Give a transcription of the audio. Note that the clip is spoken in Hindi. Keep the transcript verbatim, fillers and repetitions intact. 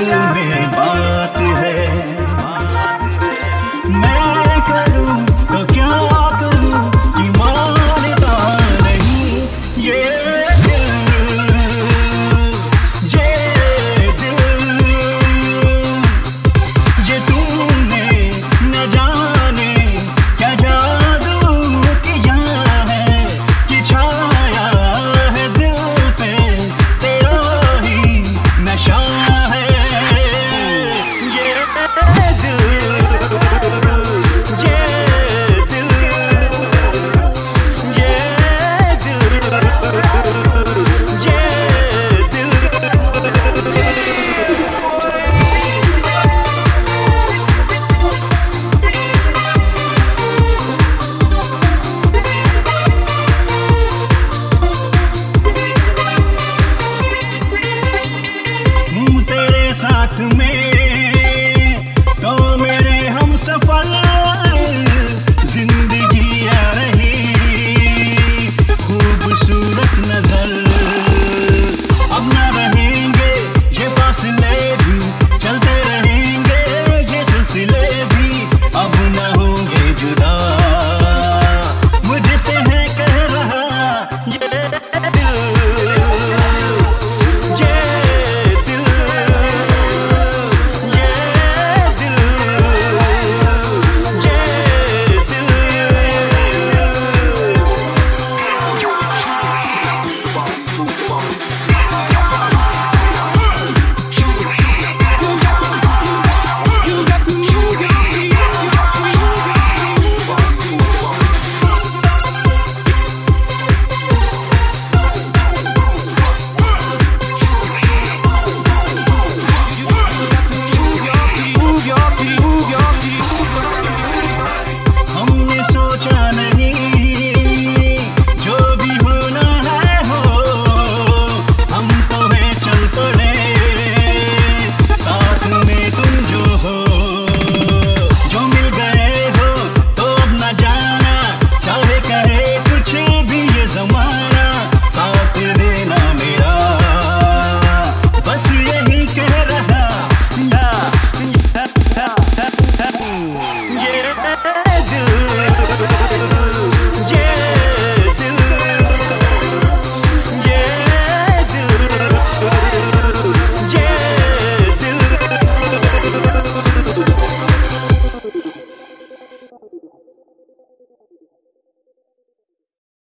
दिल में बात है। मैं करूं तो क्या करूं कि मानता नहीं ये दिल, ये दिल, ये तूने न जाने क्या जादू किया है कि छाया है दिल पे तेरा ही नशा है। ये दिल, ये दिल, ये दिल, ये दिल। हूँ तेरे साथ में